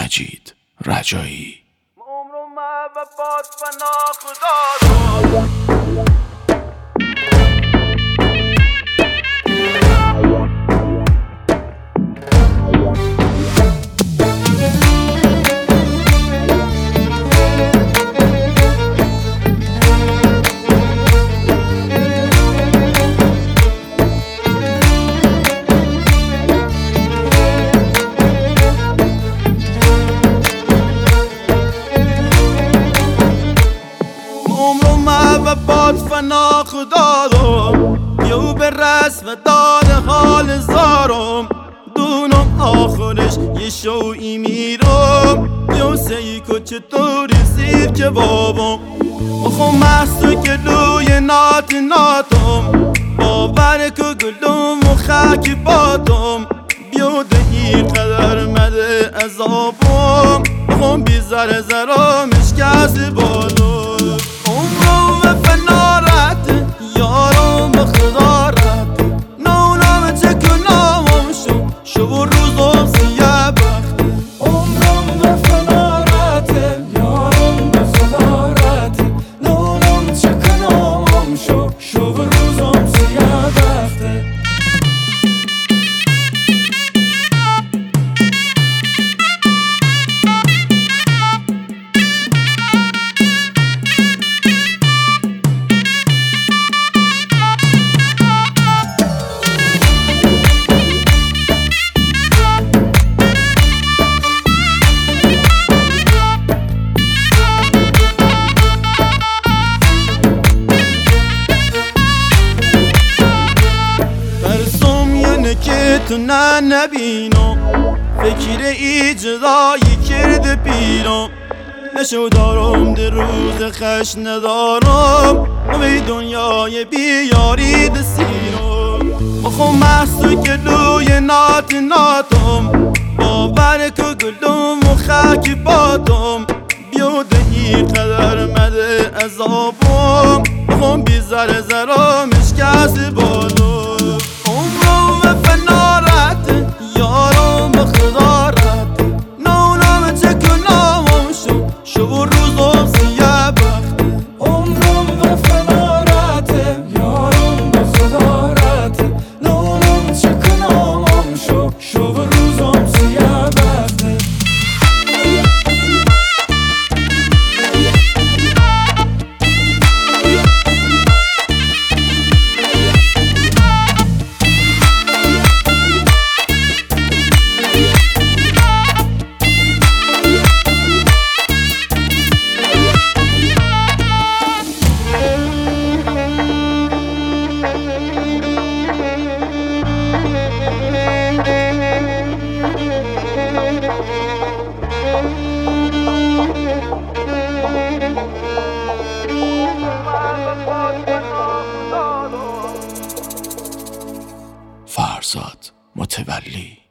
مجید رجایی. باد فنا خدادم یو به رسم داد حال زارم دونم آخرش یه شوی میرم یو سی که چطوری سیر که بابم بخو محصو که دوی ناتم باور که گلوم و خاکی باتم بیوده این قدر مده عذابم بخون بی زر زرامش کسی بالم که تو نبینم فکر اجرایی کرده پیرم نشو دارم در روز خش ندارم به دنیای بیاری دستیرم بخو محصو که دوی ناتم باور که گلوم و خاکی باتم بیوده این قدر مده عذابم بخون بی زر زرامش کسی بالم فرزاد متولی.